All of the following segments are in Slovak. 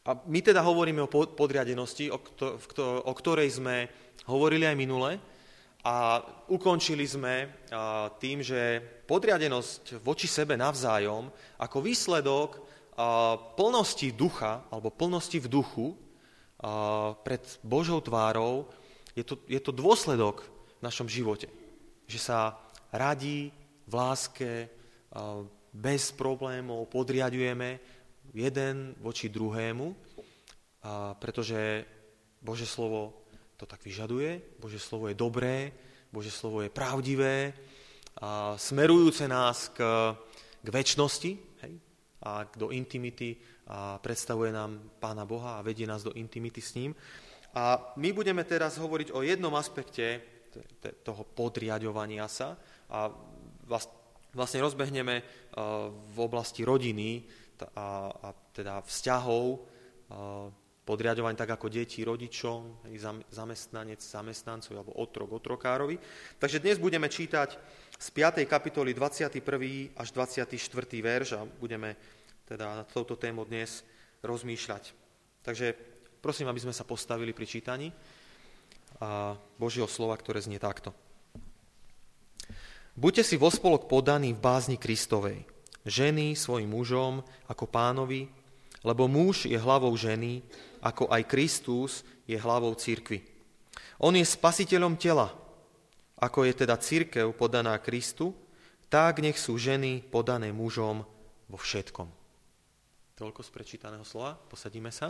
A my teda hovoríme o podriadenosti, o ktorej sme hovorili aj minule a ukončili sme tým, že podriadenosť voči sebe navzájom ako výsledok plnosti ducha alebo plnosti v duchu pred Božou tvárou je to dôsledok v našom živote. Že sa radí v láske, bez problémov podriadujeme jeden voči druhému, pretože Božie slovo to tak vyžaduje, Božie slovo je dobré, Božie slovo je pravdivé, smerujúce nás k večnosti, hej, a do intimity, a predstavuje nám Pána Boha a vedie nás do intimity s ním. A my budeme teraz hovoriť o jednom aspekte toho podriaďovania sa a vlastne rozbehneme v oblasti rodiny a teda vzťahov, podriaďovanie tak ako deti rodičom, zamestnanec zamestnancovi alebo otrok otrokárovi. Takže dnes budeme čítať z 5. kapitoly 21. až 24. verš a budeme teda nad touto tému dnes rozmýšľať. Takže prosím, aby sme sa postavili pri čítaní Božieho slova, ktoré znie takto. Buďte si vo spolok podaní v bázni Kristovej, ženy svojim mužom ako Pánovi, lebo muž je hlavou ženy, ako aj Kristus je hlavou cirkvi. On je spasiteľom tela, ako je teda cirkev podaná Kristu, tak nech sú ženy podané mužom vo všetkom. Toľko z prečítaného slova, posadíme sa.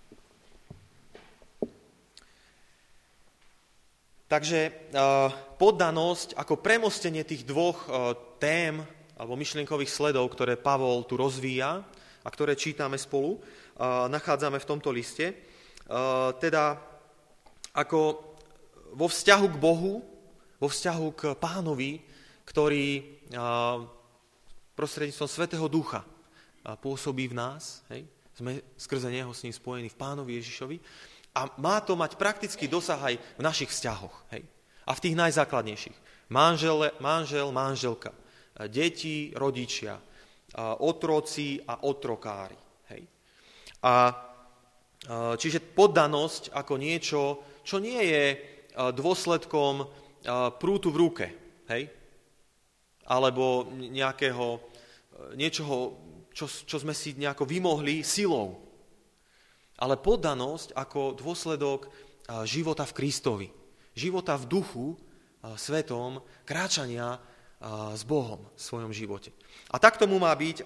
Takže poddanosť ako premostenie tých dvoch tém alebo myšlienkových sledov, ktoré Pavol tu rozvíja a ktoré čítame spolu, nachádzame v tomto liste. Teda ako vo vzťahu k Bohu, vo vzťahu k Pánovi, ktorý prostredníctvom Svätého Ducha pôsobí v nás, hej? Sme skrze Neho s ním spojení v Pánovi Ježišovi a má to mať praktický dosah aj v našich vzťahoch. Hej? A v tých najzákladnejších. Manžel, manželka, deti, rodičia, otroci a otrokári. Hej? Čiže poddanosť ako niečo, čo nie je dôsledkom prútu v ruke, hej? Alebo niečoho, čo sme si nejako vymohli silou. Ale poddanosť ako dôsledok života v Kristovi. Života v duchu svetom, kráčania s Bohom v svojom živote. A tak tomu má byť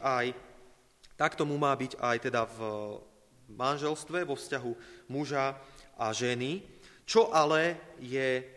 aj teda v manželstve, vo vzťahu muža a ženy, čo ale je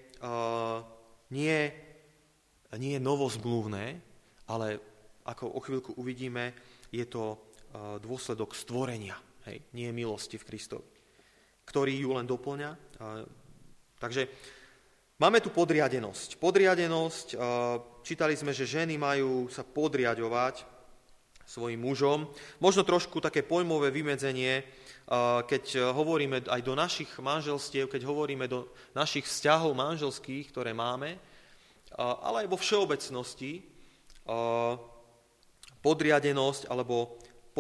nie novozmluvné, ale ako o chvíľku uvidíme, je to dôsledok stvorenia, hej, nie milosti v Kristovi, ktorý ju len doplňa. Takže máme tu podriadenosť. Čítali sme, že ženy majú sa podriaďovať svojim mužom. Možno trošku také pojmové vymedzenie, keď hovoríme aj do našich manželstiev, keď hovoríme do našich vzťahov manželských, ktoré máme, ale aj vo všeobecnosti, podriadenosť alebo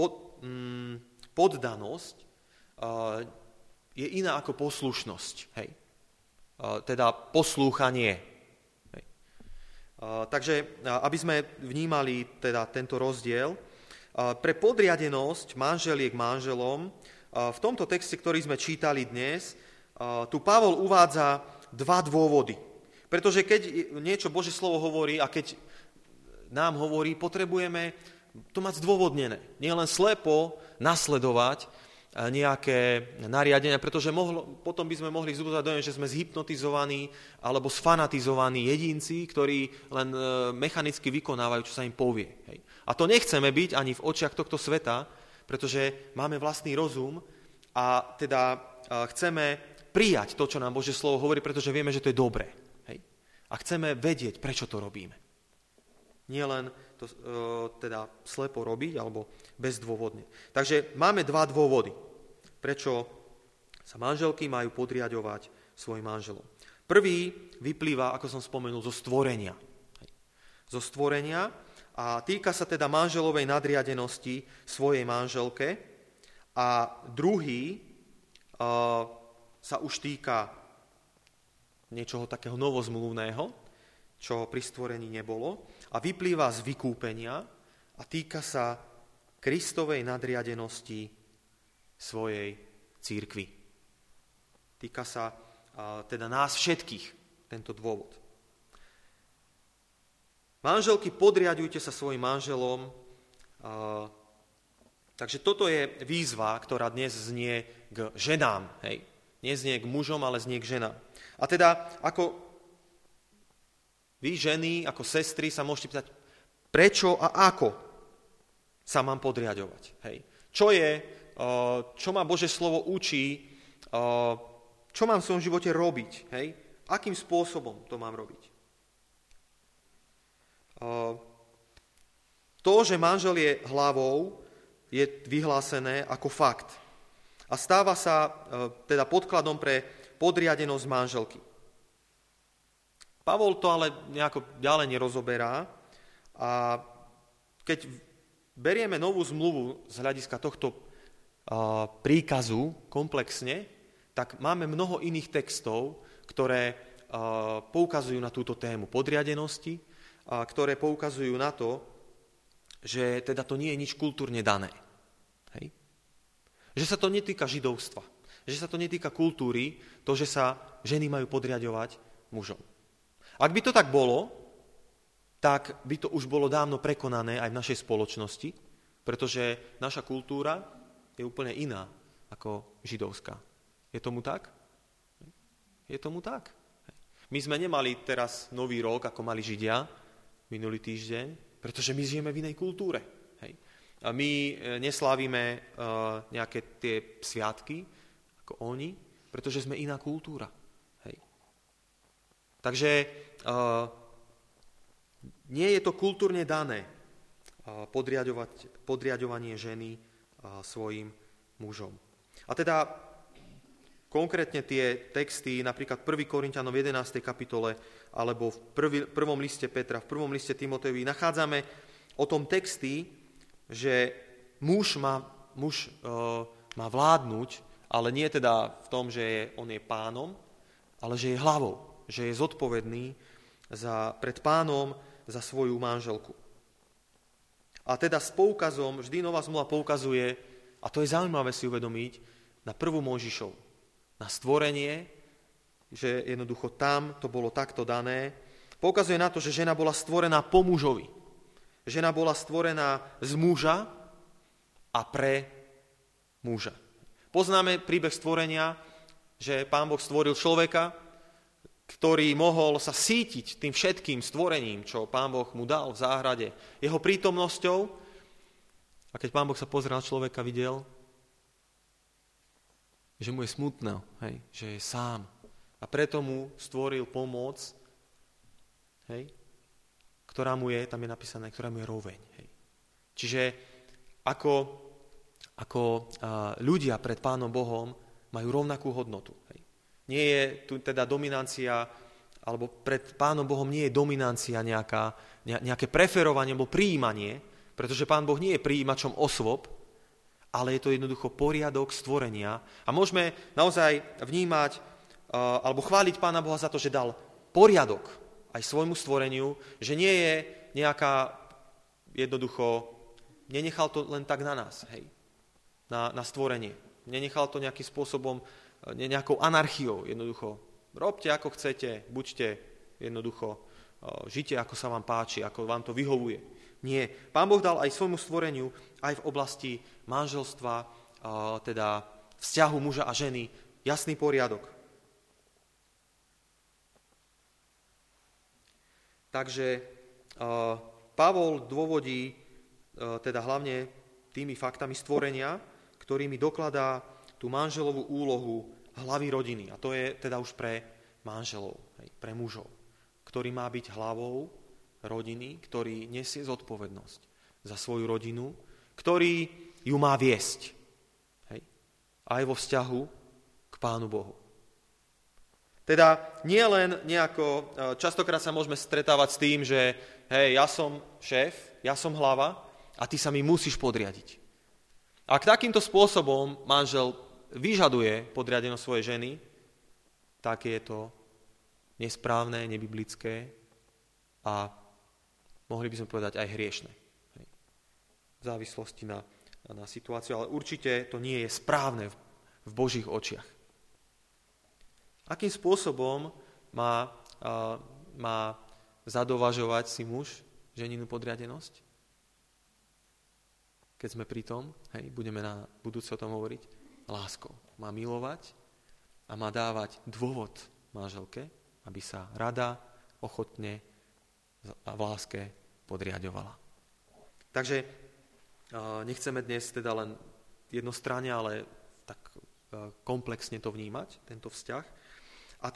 poddanosť je iná ako poslušnosť. Hej. Teda poslúchanie. Hej. Takže, aby sme vnímali teda tento rozdiel, pre podriadenosť manželiek manželom, v tomto texte, ktorý sme čítali dnes, tu Pavol uvádza dva dôvody. Pretože keď niečo Božie slovo hovorí a keď nám hovorí, potrebujeme to mať zdôvodnené. Nie len slepo nasledovať nejaké nariadenia, pretože potom by sme mohli vzbudzať dojem, že sme zhypnotizovaní alebo sfanatizovaní jedinci, ktorí len mechanicky vykonávajú, čo sa im povie. Hej. A to nechceme byť ani v očiach tohto sveta, pretože máme vlastný rozum a teda chceme prijať to, čo nám Božie slovo hovorí, pretože vieme, že to je dobré. Hej. A chceme vedieť, prečo to robíme. Nie len to teda slepo robiť alebo bezdôvodne. Takže máme dva dôvody, prečo sa manželky majú podriaďovať svojim manželom. Prvý vyplýva, ako som spomenul, zo stvorenia. Zo stvorenia a týka sa teda manželovej nadriadenosti svojej manželke A druhý sa už týka niečoho takého novozmluvného, čo pri stvorení nebolo, a vyplýva z vykúpenia a týka sa Kristovej nadriadenosti svojej cirkvi. Týka sa teda nás všetkých, tento dôvod. Manželky, podriaďujte sa svojim manželom. Takže toto je výzva, ktorá dnes znie k ženám. Hej. Neznie k mužom, ale znie k ženám. A teda, ako vy, ženy, ako sestry, sa môžete pýtať, prečo a ako sa mám podriaďovať. Hej. Čo ma Božie slovo učí, čo mám v svojom živote robiť, hej? Akým spôsobom to mám robiť. To, že manžel je hlavou, je vyhlásené ako fakt a stáva sa teda podkladom pre podriadenosť manželky. Pavol to ale nejako ďalej nerozoberá a keď berieme novú zmluvu z hľadiska tohto príkazu komplexne, tak máme mnoho iných textov, ktoré poukazujú na túto tému podriadenosti, ktoré poukazujú na to, že teda to nie je nič kultúrne dané. Hej? Že sa to netýka židovstva, že sa to netýka kultúry, to, že sa ženy majú podriaďovať mužom. Ak by to tak bolo, tak by to už bolo dávno prekonané aj v našej spoločnosti, pretože naša kultúra je úplne iná ako židovská. Je tomu tak? Je tomu tak. My sme nemali teraz nový rok, ako mali Židia minulý týždeň, pretože my žijeme v inej kultúre. Hej. A my neslávime nejaké tie sviatky, ako oni, pretože sme iná kultúra. Hej. Takže nie je to kultúrne dané podriaďovanie ženy svojim mužom. A teda konkrétne tie texty, napríklad 1. Korinťanom 11. kapitole, alebo v prvom liste Petra, v prvom liste Timotejovi, nachádzame o tom texty, že muž má vládnuť, ale nie teda v tom, že on je pánom, ale že je hlavou, že je zodpovedný pred pánom za svoju manželku. A teda s poukazom, vždy nová zmluva poukazuje, a to je zaujímavé si uvedomiť, na prvú Mojžišovu, na stvorenie, že jednoducho tam to bolo takto dané. Poukazuje na to, že žena bola stvorená po mužovi. Žena bola stvorená z muža a pre muža. Poznáme príbeh stvorenia, že Pán Boh stvoril človeka, ktorý mohol sa sítiť tým všetkým stvorením, čo Pán Boh mu dal v záhrade, jeho prítomnosťou. A keď Pán Boh sa pozrel na človeka, videl, že mu je smutné, hej, že je sám. A preto mu stvoril pomoc, hej, ktorá mu je, tam je napísané, ktorá mu je roveň. Hej. Čiže ako ľudia pred Pánom Bohom majú rovnakú hodnotu. Hej. Nie je tu teda dominancia, alebo pred Pánom Bohom nie je dominancia nejaké preferovanie alebo prijímanie, pretože Pán Boh nie je prijímačom osôb, ale je to jednoducho poriadok stvorenia. A môžeme naozaj vnímať alebo chváliť Pána Boha za to, že dal poriadok aj svojmu stvoreniu, že nie je nejaká jednoducho, nenechal to len tak na nás, hej, na stvorenie. Nenechal to nejakým spôsobom, nejakou anarchiou, jednoducho. Robte ako chcete, buďte jednoducho, žite ako sa vám páči, ako vám to vyhovuje. Nie. Pán Boh dal aj svojmu stvoreniu, aj v oblasti manželstva, teda vzťahu muža a ženy, jasný poriadok. Takže Pavol dôvodí teda hlavne tými faktami stvorenia, ktorými dokladá tú manželovú úlohu hlavy rodiny. A to je teda už pre manželov, pre mužov, ktorý má byť hlavou rodiny, ktorý nesie zodpovednosť za svoju rodinu, ktorý ju má viesť. Hej? Aj vo vzťahu k Pánu Bohu. Teda nie len nejako, častokrát sa môžeme stretávať s tým, že hej, ja som šéf, ja som hlava a ty sa mi musíš podriadiť. Ak takýmto spôsobom manžel vyžaduje podriadenosť svojej ženy, tak je to nesprávne, nebiblické a mohli by sme povedať aj hriešne. V závislosti na situáciu, ale určite to nie je správne v Božích očiach. Akým spôsobom má zadovažovať si muž ženinu podriadenosť? Keď sme pri tom, budeme na budúce o tom hovoriť, láskou. Má milovať a má dávať dôvod manželke, aby sa rada, ochotne a v láske podriaďovala. Takže nechceme dnes teda len jednostranne, ale tak komplexne to vnímať, tento vzťah. A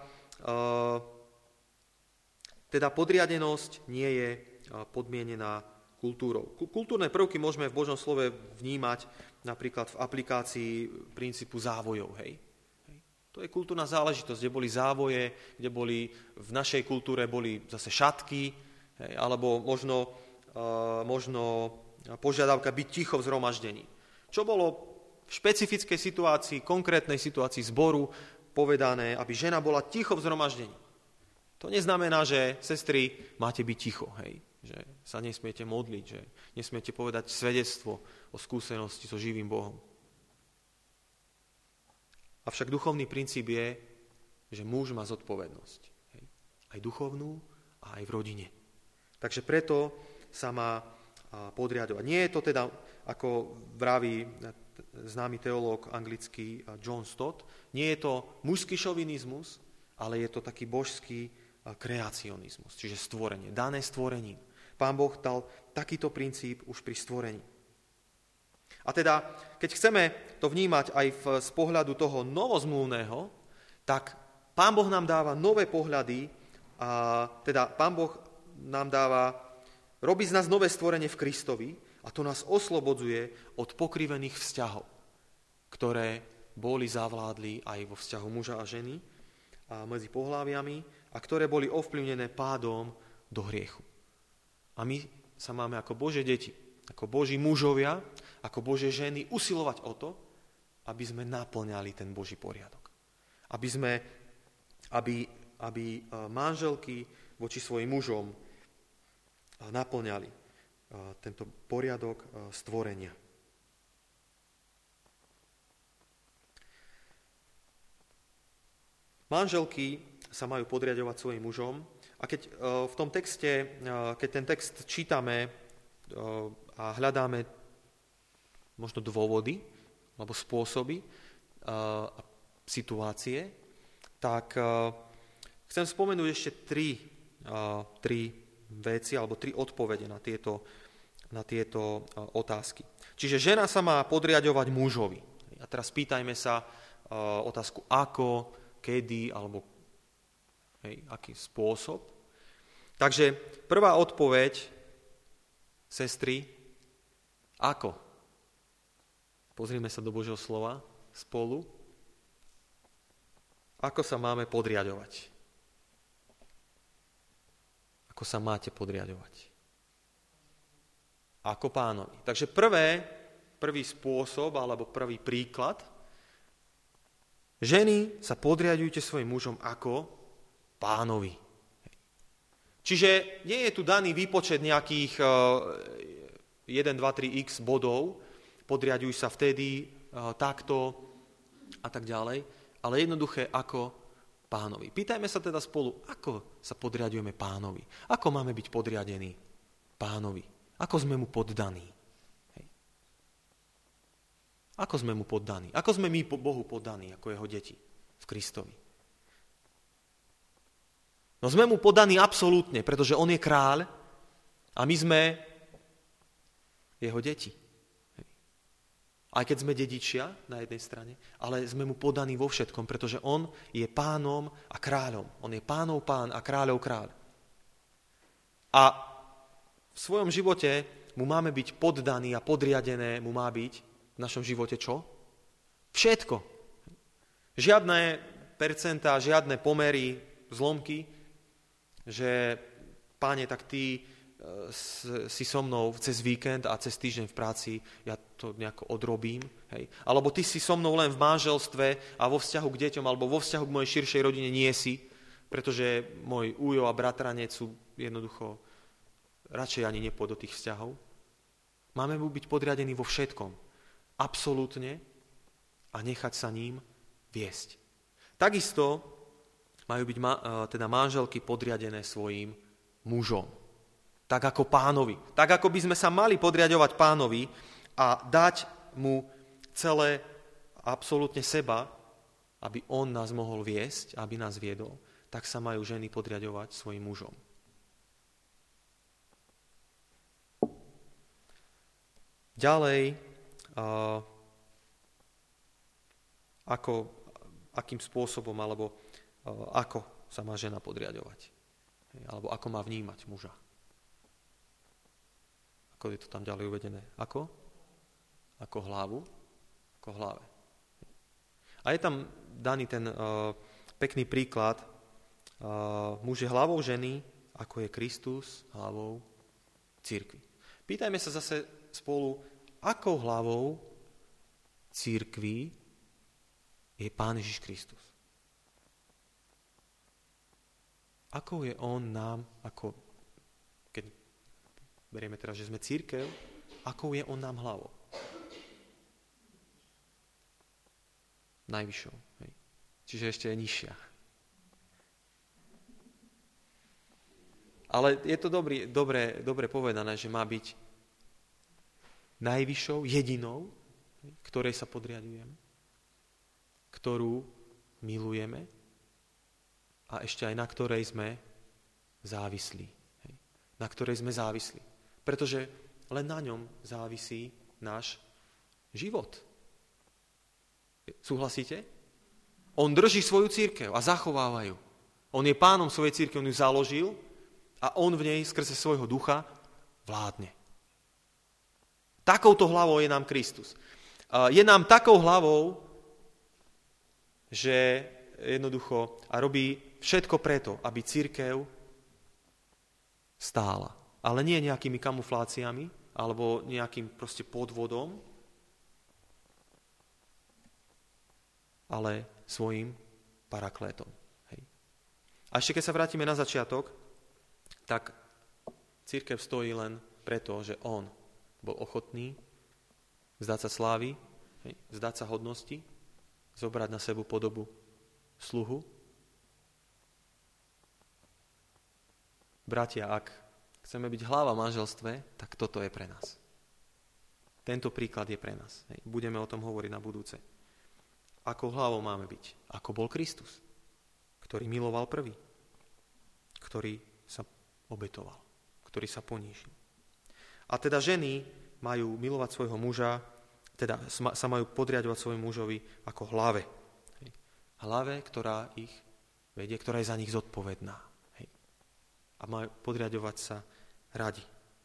teda podriadenosť nie je podmienená kultúrou. Kultúrne prvky môžeme v Božom slove vnímať napríklad v aplikácii princípu závojov. To je kultúrna záležitosť, kde boli závoje, kde boli v našej kultúre boli zase šatky, alebo možno požiadavka byť ticho v zhromaždení. Čo bolo v špecifickej situácii, konkrétnej situácii zboru povedané, aby žena bola ticho v zhromaždení. To neznamená, že sestry máte byť ticho, že sa nesmiete modliť, že nesmiete povedať svedectvo o skúsenosti so živým Bohom. Avšak duchovný princíp je, že muž má zodpovednosť. Aj duchovnú, a aj v rodine. Takže preto sa má podriadovať. Nie je to teda, ako vraví známy teológ anglický John Stott, nie je to mužský šovinizmus, ale je to taký božský kreacionizmus, čiže stvorenie, dané stvorením. Pán Boh dal takýto princíp už pri stvorení. A teda, keď chceme to vnímať aj z pohľadu toho novozmluvného, tak Pán Boh nám dáva nové pohľady, a teda Pán Boh nám robí z nás nové stvorenie v Kristovi a to nás oslobodzuje od pokrivených vzťahov, ktoré boli zavládli aj vo vzťahu muža a ženy a medzi pohláviami a ktoré boli ovplyvnené pádom do hriechu. A my sa máme ako Božie deti, ako Boží mužovia, ako Božie ženy usilovať o to, aby sme naplňali ten Boží poriadok. Aby manželky voči svojim mužom naplňali tento poriadok stvorenia. Manželky sa majú podriaďovať svojim mužom a keď v tom texte, keď ten text čítame a hľadáme možno dôvody alebo spôsoby a situácie, tak chcem spomenúť ešte tri veci alebo tri odpovede na tieto otázky. Čiže žena sa má podriaďovať mužovi. A teraz pýtajme sa otázku ako, kedy alebo aký spôsob. Takže prvá odpoveď, sestry, ako? Pozrime sa do Božieho slova spolu. Ako sa máme podriaďovať? Ako sa máte podriaďovať? Ako Pánovi. Takže prvý spôsob, alebo prvý príklad, ženy sa podriaďujte svojim mužom ako Pánovi. Čiže nie je tu daný výpočet nejakých 1, 2, 3 x bodov, podriaďuj sa vtedy, takto a tak ďalej, ale jednoduché ako Pánovi. Pýtajme sa teda spolu, ako sa podriadujeme Pánovi. Ako máme byť podriadení Pánovi. Ako sme mu poddaní. Ako sme mu poddaní. Ako sme my Bohu poddaní, ako jeho deti v Kristovi. No sme mu poddaní absolútne, pretože on je kráľ a my sme jeho deti. Aj keď sme dedičia na jednej strane, ale sme mu poddaní vo všetkom, pretože on je pánom a kráľom. On je pánov pán a kráľov kráľ. A v svojom živote mu máme byť poddaní a podriadené mu má byť v našom živote čo? Všetko. Žiadne percentá, žiadne pomery, zlomky, že Páne, tak ty si so mnou cez víkend a cez týždeň v práci, ja to nejako odrobím. Hej. Alebo ty si so mnou len v manželstve a vo vzťahu k deťom, alebo vo vzťahu k mojej širšej rodine nie si, pretože môj újo a bratranec sú jednoducho radšej ani nepôjdu do tých vzťahov. Máme mu byť podriadení vo všetkom. Absolútne a nechať sa ním viesť. Takisto majú byť teda manželky podriadené svojim mužom. Tak ako pánovi. Tak ako by sme sa mali podriadovať pánovi a dať mu celé absolútne seba, aby on nás mohol viesť, aby nás viedol, tak sa majú ženy podriadovať svojim mužom. Ďalej, akým spôsobom alebo ako sa má žena podriadovať. Alebo ako má vnímať muža. Ako je to tam ďalej uvedené? Ako? Ako hlavu? Ako hlave. A je tam daný ten pekný príklad. Muž je hlavou ženy, ako je Kristus hlavou cirkvi. Pýtajme sa zase spolu, akou hlavou cirkvi je Pán Ježiš Kristus. Akou je on nám, ako keď berieme teraz, že sme cirkev, akou je on nám hlavou? Najvyššou. Hej. Čiže ešte je nižšia. Ale je to dobre povedané, že má byť najvyššou, jedinou, ktorej sa podriadujeme, ktorú milujeme a ešte aj na ktorej sme závislí. Na ktorej sme závislí. Pretože len na ňom závisí náš život. Súhlasíte? On drží svoju cirkev a zachováva ju. On je pánom svojej cirkvi, on ju založil a on v nej skrze svojho ducha vládne. Takouto hlavou je nám Kristus. Je nám takou hlavou, že jednoducho a robí všetko preto, aby cirkev stála. Ale nie nejakými kamufláciami alebo nejakým proste podvodom, ale svojim paraklétom. Hej. A ešte keď sa vrátime na začiatok, tak cirkev stojí len preto, že on bol ochotný vzdať sa slávy, vzdať sa hodnosti, zobrať na sebu podobu sluhu. Bratia, ak chceme byť hlava v manželstve, tak toto je pre nás. Tento príklad je pre nás. Budeme o tom hovoriť na budúce. Akou hlavou máme byť? Ako bol Kristus, ktorý miloval prvý, ktorý sa obetoval, ktorý sa ponížil. A teda ženy majú milovať svojho muža, teda sa majú podriadovať svojmu mužovi ako hlave. Hlave, ktorá ich vedie, ktorá je za nich zodpovedná. A majú podriadovať sa radi.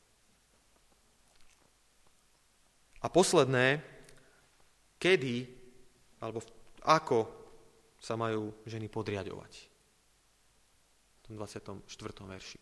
A posledné, kedy, alebo ako sa majú ženy podriadovať. V tom 24. verši.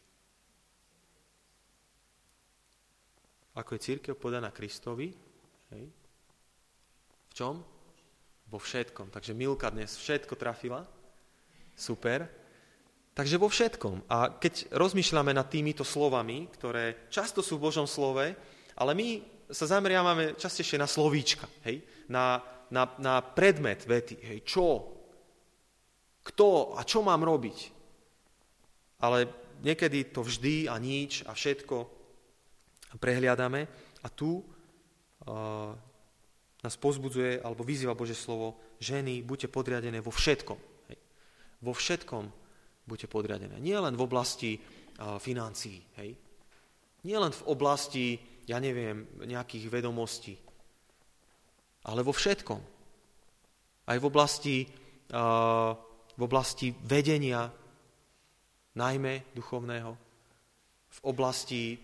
Ako je cirkev podaná Kristovi? Hej. V čom? Vo všetkom. Takže Milka dnes všetko trafila. Super. Takže vo všetkom. A keď rozmýšľame nad týmito slovami, ktoré často sú v Božom slove, ale my sa zameriavame častejšie na slovíčka. Hej. Na predmet vety. Hej. Čo? Kto? A čo mám robiť? Ale niekedy to vždy a nič a všetko prehliadame a tu nás pozbudzuje alebo vyzýva Božie slovo, ženy, buďte podriadené vo všetkom. Hej. Vo všetkom buďte podriadené. Nie len v oblasti financií, hej. Nie len v oblasti, ja neviem, nejakých vedomostí, ale vo všetkom. Aj v oblasti vedenia, najmä duchovného, v oblasti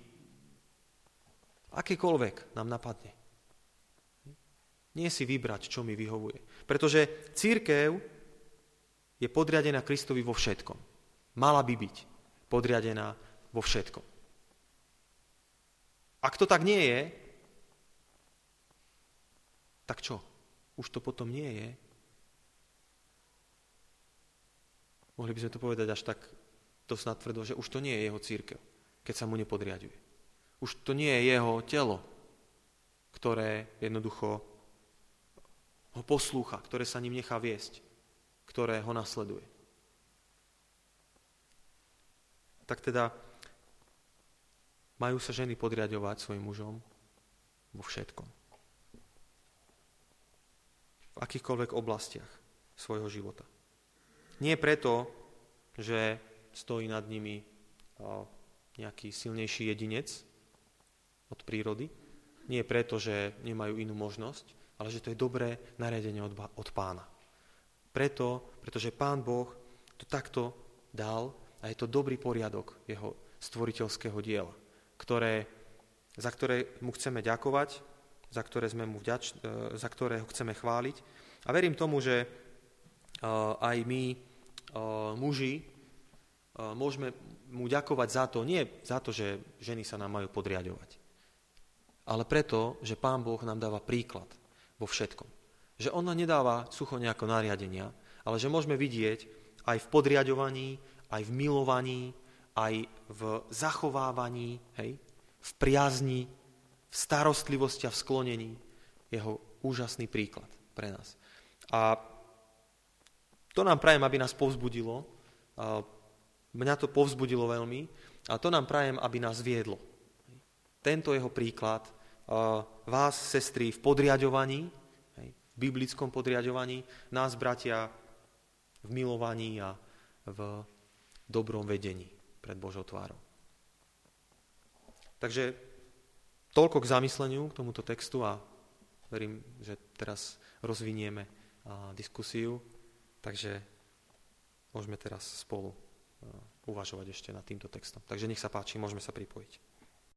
akékoľvek nám napadne. Nie si vybrať, čo mi vyhovuje. Pretože cirkev je podriadená Kristovi vo všetkom. Mala by byť podriadená vo všetkom. Ak to tak nie je, tak čo? Už to potom nie je. Mohli by sme to povedať až tak dosť natvrdo, že už to nie je jeho cirkev, keď sa mu nepodriaďuje. Už to nie je jeho telo, ktoré jednoducho ho poslúcha, ktoré sa ním nechá viesť, ktoré ho nasleduje. Tak teda majú sa ženy podriaďovať svojim mužom vo všetkom. V akýchkoľvek oblastiach svojho života. Nie preto, že stojí nad nimi nejaký silnejší jedinec od prírody, nie preto, že nemajú inú možnosť, ale že to je dobré nariadenie od Pána. Pretože Pán Boh to takto dal a je to dobrý poriadok jeho stvoriteľského diela, za ktoré mu chceme ďakovať, za ktoré ho chceme chváliť. A verím tomu, že aj my, muži, môžeme mu ďakovať za to, nie za to, že ženy sa nám majú podriaďovať, ale preto, že Pán Boh nám dáva príklad vo všetkom. Že on nám nedáva sucho nejako nariadenia, ale že môžeme vidieť aj v podriaďovaní, aj v milovaní, aj v zachovávaní, v priazni, v starostlivosti a v sklonení jeho úžasný príklad pre nás. A to nám prajem, aby nás povzbudilo. Mňa to povzbudilo veľmi a to nám prajem, aby nás viedlo. Tento jeho príklad vás, sestry, v podriaďovaní, v biblickom podriaďovaní, nás, bratia, v milovaní a v dobrom vedení pred Božou tvárou. Takže toľko k zamysleniu, k tomuto textu a verím, že teraz rozvinieme diskusiu, takže môžeme teraz spolu uvažovať ešte nad týmto textom. Takže nech sa páči, môžeme sa pripojiť.